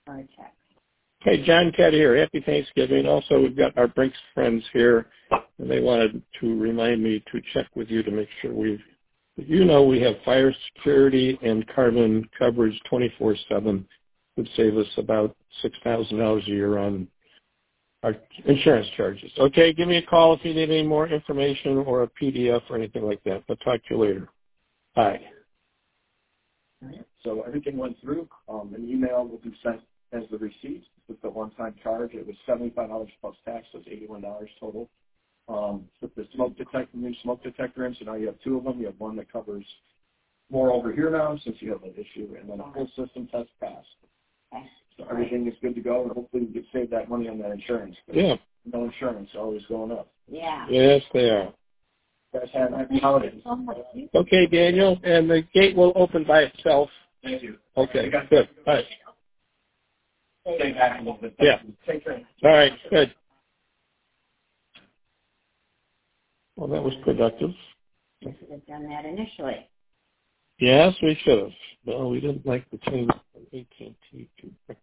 or a text. Hey, John Cat here. Happy Thanksgiving. Also, we've got our Brinks friends here, and they wanted to remind me to check with you to make sure we have fire security and carbon coverage 24/7. Would save us about $6,000 a year on our insurance charges. Okay, give me a call if you need any more information or a PDF or anything like that. I'll talk to you later. Bye. All right. So everything went through. An email will be sent as the receipt with the one-time charge. It was $75 plus tax, so it's $81 total. With the new smoke detector in, so now you have two of them. You have one that covers more over here now since you have an issue, and then a full system test passed. So everything is good to go, and hopefully we can save that money on that insurance. Yeah. No insurance, always going up. Yeah. Yes, they are. Guys, have happy holidays. Okay, Daniel, and the gate will open by itself. Thank you. Okay, good. All right. Stay back a little bit. Yeah. Take care. All right, good. Well, that was productive. We should have done that initially. Yes, we should have. Well, we didn't like the change from AT&T to Brinks.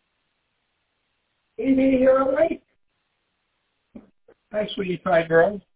Amy, you're all right? Hi, sweetie pie girl.